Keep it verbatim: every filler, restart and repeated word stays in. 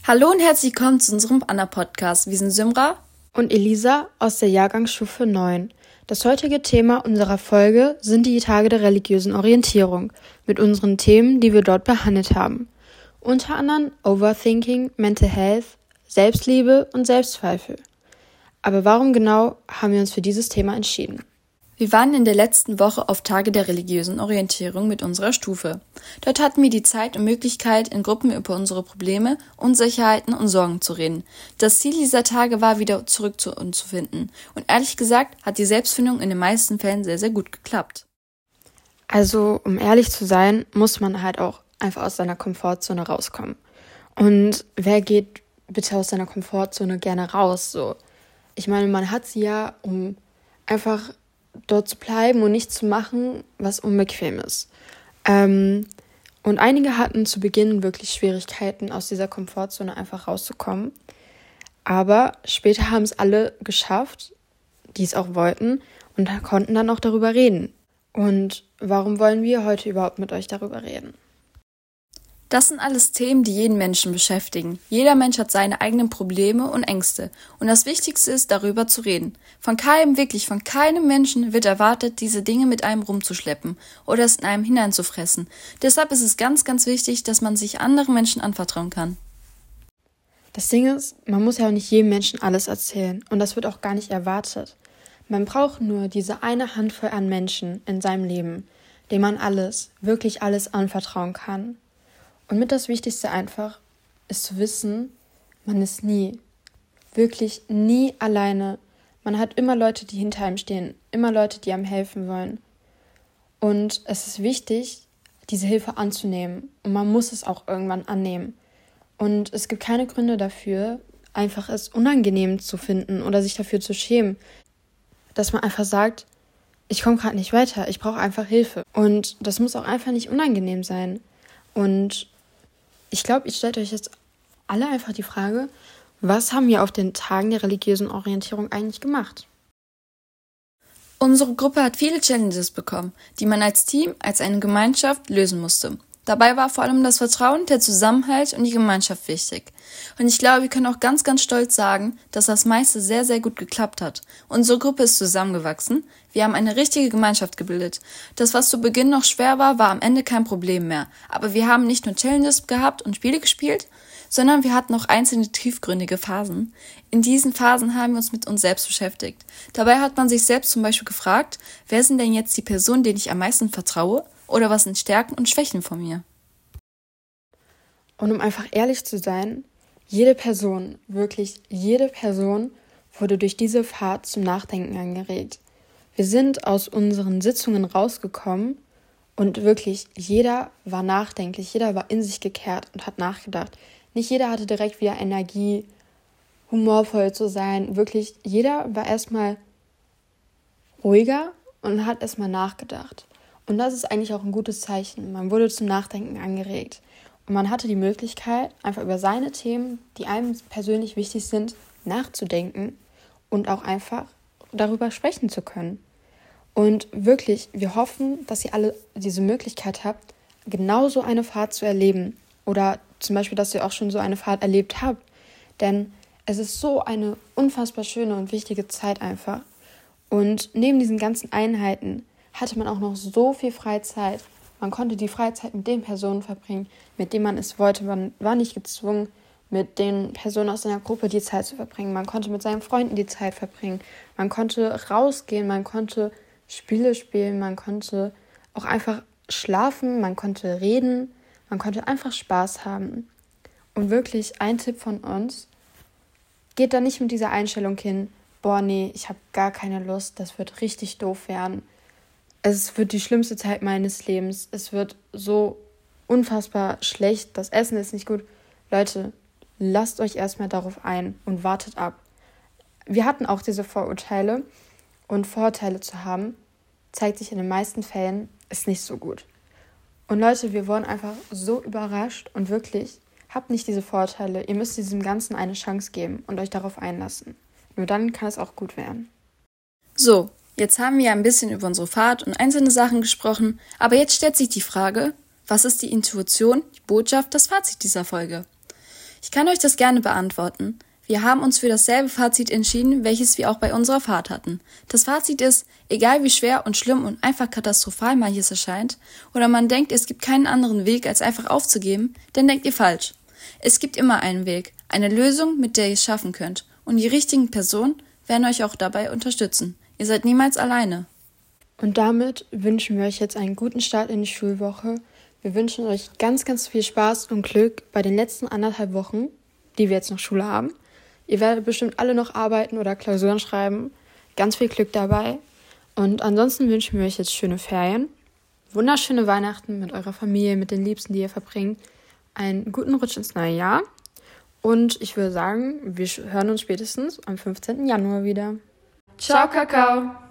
Hallo und herzlich willkommen zu unserem Anna-Podcast. Wir sind Symra und Elisa aus der Jahrgangsstufe neun. Das heutige Thema unserer Folge sind die Tage der religiösen Orientierung mit unseren Themen, die wir dort behandelt haben. Unter anderem Overthinking, Mental Health, Selbstliebe und Selbstzweifel. Aber warum genau haben wir uns für dieses Thema entschieden? Wir waren in der letzten Woche auf Tage der religiösen Orientierung mit unserer Stufe. Dort hatten wir die Zeit und Möglichkeit, in Gruppen über unsere Probleme, Unsicherheiten und Sorgen zu reden. Das Ziel dieser Tage war, wieder zurück zu uns zu finden. Und ehrlich gesagt hat die Selbstfindung in den meisten Fällen sehr, sehr gut geklappt. Also, um ehrlich zu sein, muss man halt auch einfach aus seiner Komfortzone rauskommen. Und wer geht bitte aus seiner Komfortzone gerne raus? So, ich meine, man hat sie ja, um einfach dort zu bleiben und nichts zu machen, was unbequem ist. Ähm, und einige hatten zu Beginn wirklich Schwierigkeiten, aus dieser Komfortzone einfach rauszukommen. Aber später haben es alle geschafft, die es auch wollten, und konnten dann auch darüber reden. Und warum wollen wir heute überhaupt mit euch darüber reden? Das sind alles Themen, die jeden Menschen beschäftigen. Jeder Mensch hat seine eigenen Probleme und Ängste. Und das Wichtigste ist, darüber zu reden. Von keinem, wirklich von keinem Menschen wird erwartet, diese Dinge mit einem rumzuschleppen oder es in einem hineinzufressen. Deshalb ist es ganz, ganz wichtig, dass man sich anderen Menschen anvertrauen kann. Das Ding ist, man muss ja auch nicht jedem Menschen alles erzählen. Und das wird auch gar nicht erwartet. Man braucht nur diese eine Handvoll an Menschen in seinem Leben, denen man alles, wirklich alles anvertrauen kann. Und mit das Wichtigste einfach ist zu wissen, man ist nie, wirklich nie alleine. Man hat immer Leute, die hinter einem stehen, immer Leute, die einem helfen wollen. Und es ist wichtig, diese Hilfe anzunehmen. Und man muss es auch irgendwann annehmen. Und es gibt keine Gründe dafür, einfach es unangenehm zu finden oder sich dafür zu schämen, dass man einfach sagt, ich komme gerade nicht weiter, ich brauche einfach Hilfe. Und das muss auch einfach nicht unangenehm sein. Und ich glaube, ich stelle euch jetzt alle einfach die Frage, was haben wir auf den Tagen der religiösen Orientierung eigentlich gemacht? Unsere Gruppe hat viele Challenges bekommen, die man als Team, als eine Gemeinschaft lösen musste. Dabei war vor allem das Vertrauen, der Zusammenhalt und die Gemeinschaft wichtig. Und ich glaube, wir können auch ganz, ganz stolz sagen, dass das meiste sehr, sehr gut geklappt hat. Unsere Gruppe ist zusammengewachsen. Wir haben eine richtige Gemeinschaft gebildet. Das, was zu Beginn noch schwer war, war am Ende kein Problem mehr. Aber wir haben nicht nur Challenges gehabt und Spiele gespielt, sondern wir hatten auch einzelne tiefgründige Phasen. In diesen Phasen haben wir uns mit uns selbst beschäftigt. Dabei hat man sich selbst zum Beispiel gefragt, wer sind denn jetzt die Personen, denen ich am meisten vertraue? Oder was sind Stärken und Schwächen von mir? Und um einfach ehrlich zu sein, jede Person, wirklich jede Person wurde durch diese Fahrt zum Nachdenken angeregt. Wir sind aus unseren Sitzungen rausgekommen und wirklich jeder war nachdenklich, jeder war in sich gekehrt und hat nachgedacht. Nicht jeder hatte direkt wieder Energie, humorvoll zu sein. Wirklich jeder war erstmal ruhiger und hat erstmal nachgedacht. Und das ist eigentlich auch ein gutes Zeichen. Man wurde zum Nachdenken angeregt. Und man hatte die Möglichkeit, einfach über seine Themen, die einem persönlich wichtig sind, nachzudenken und auch einfach darüber sprechen zu können. Und wirklich, wir hoffen, dass ihr alle diese Möglichkeit habt, genauso eine Fahrt zu erleben. Oder zum Beispiel, dass ihr auch schon so eine Fahrt erlebt habt. Denn es ist so eine unfassbar schöne und wichtige Zeit einfach. Und neben diesen ganzen Einheiten hatte man auch noch so viel Freizeit. Man konnte die Freizeit mit den Personen verbringen, mit denen man es wollte. Man war nicht gezwungen, mit den Personen aus seiner Gruppe die Zeit zu verbringen. Man konnte mit seinen Freunden die Zeit verbringen. Man konnte rausgehen, man konnte Spiele spielen, man konnte auch einfach schlafen, man konnte reden, man konnte einfach Spaß haben. Und wirklich ein Tipp von uns, geht da nicht mit dieser Einstellung hin, boah nee, ich habe gar keine Lust, das wird richtig doof werden. Es wird die schlimmste Zeit meines Lebens. Es wird so unfassbar schlecht. Das Essen ist nicht gut. Leute, lasst euch erstmal darauf ein und wartet ab. Wir hatten auch diese Vorurteile und Vorurteile zu haben, zeigt sich in den meisten Fällen, ist nicht so gut. Und Leute, wir wurden einfach so überrascht und wirklich, habt nicht diese Vorurteile. Ihr müsst diesem Ganzen eine Chance geben und euch darauf einlassen. Nur dann kann es auch gut werden. So. Jetzt haben wir ein bisschen über unsere Fahrt und einzelne Sachen gesprochen, aber jetzt stellt sich die Frage, was ist die Intuition, die Botschaft, das Fazit dieser Folge? Ich kann euch das gerne beantworten. Wir haben uns für dasselbe Fazit entschieden, welches wir auch bei unserer Fahrt hatten. Das Fazit ist, egal wie schwer und schlimm und einfach katastrophal manches erscheint, oder man denkt, es gibt keinen anderen Weg, als einfach aufzugeben, dann denkt ihr falsch. Es gibt immer einen Weg, eine Lösung, mit der ihr es schaffen könnt. Und die richtigen Personen werden euch auch dabei unterstützen. Ihr seid niemals alleine. Und damit wünschen wir euch jetzt einen guten Start in die Schulwoche. Wir wünschen euch ganz, ganz viel Spaß und Glück bei den letzten anderthalb Wochen, die wir jetzt noch Schule haben. Ihr werdet bestimmt alle noch arbeiten oder Klausuren schreiben. Ganz viel Glück dabei. Und ansonsten wünschen wir euch jetzt schöne Ferien, wunderschöne Weihnachten mit eurer Familie, mit den Liebsten, die ihr verbringt, einen guten Rutsch ins neue Jahr. Und ich würde sagen, wir hören uns spätestens am fünfzehnten Januar wieder. Ciao, Kakao!